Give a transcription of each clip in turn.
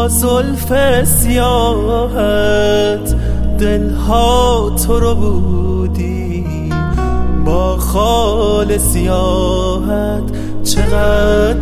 با زلف سیاهت دلها تو رو بودی، با خال سیاهت چقدر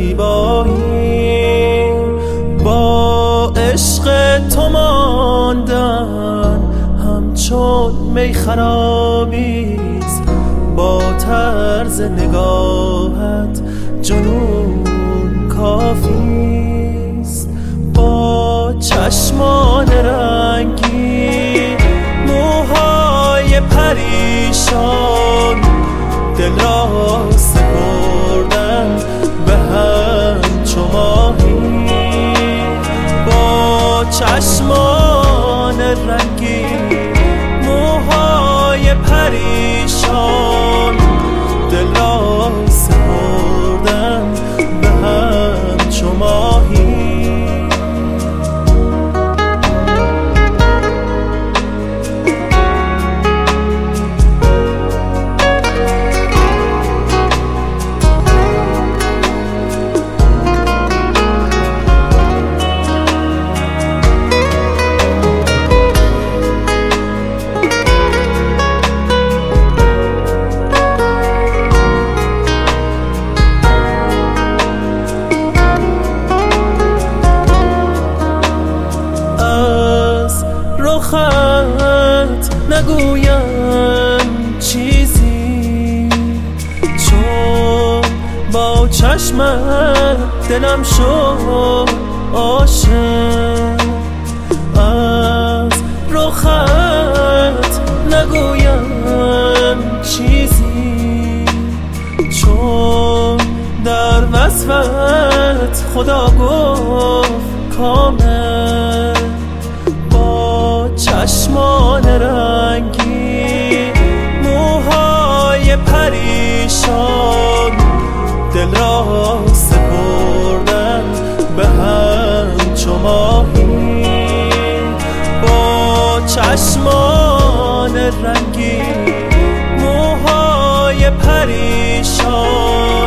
زیبایی. با عشق تو ماندن همچون می خرابیست، با طرز نگاهت جنون کافیست. با چشمان رنگی موهای پریشان دل را سپردن به هم چو ماهی. با چشمان رنگی موهای پریشان دل را سپردن به هم چو ماهی. رخت نگویم چیزی، چون با چشمت دلم شد عاشق. از رخت نگویم چیزی، چون در وصفت خدا گفت کامل. چشمان رنگی موهای پریشان دل را سپردن به هم چو ماهی. با چشمان رنگی موهای پریشان